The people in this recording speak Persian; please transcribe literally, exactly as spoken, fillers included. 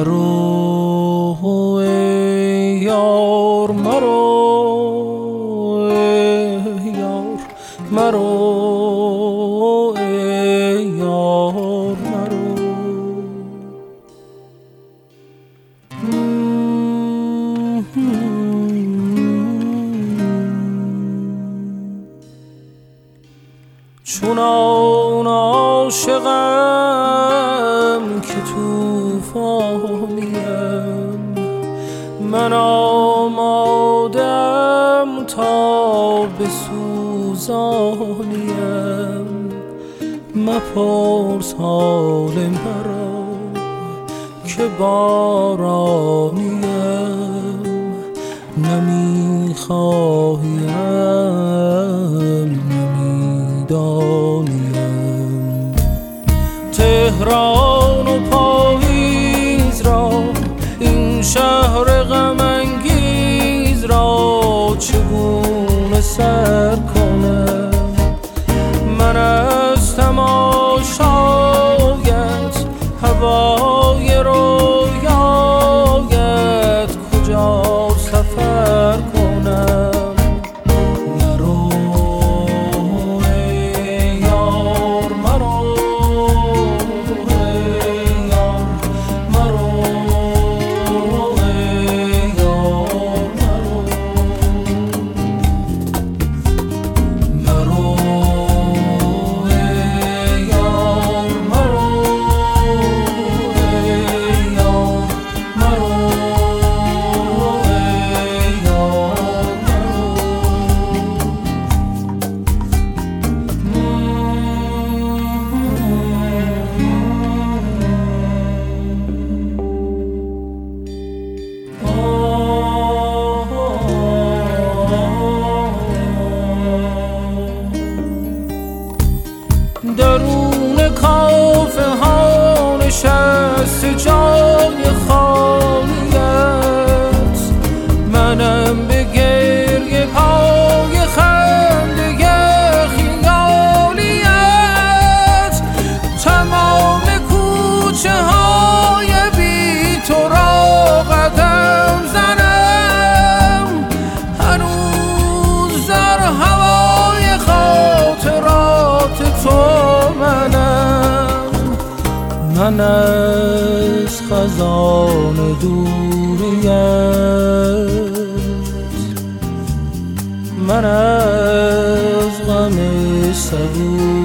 مرو ای یار مرو ای یار مرو ای یار مرو چونان عاشقم که توفانیم من آمادم تا بسوزانیم مپرس حال مرا که بارانیم نمیخواهیم نمیدانیم تهران و پاییز را این شهر غم انگیز را چگونه سر کنم من از تماشایت هوای رویایت کجا سفر کنم مرو ای یار مرو ای یار مرو ای یار مرو مرو ای یار مرو ای یار مرو درون کافه ها نشست جای خالیت منم به گریه پای خنده خیالیت تمام کوچه های بی تو را قدم زنم هنوز در هوای خاطرات تو منم من از خزان دوریت من از غم صبور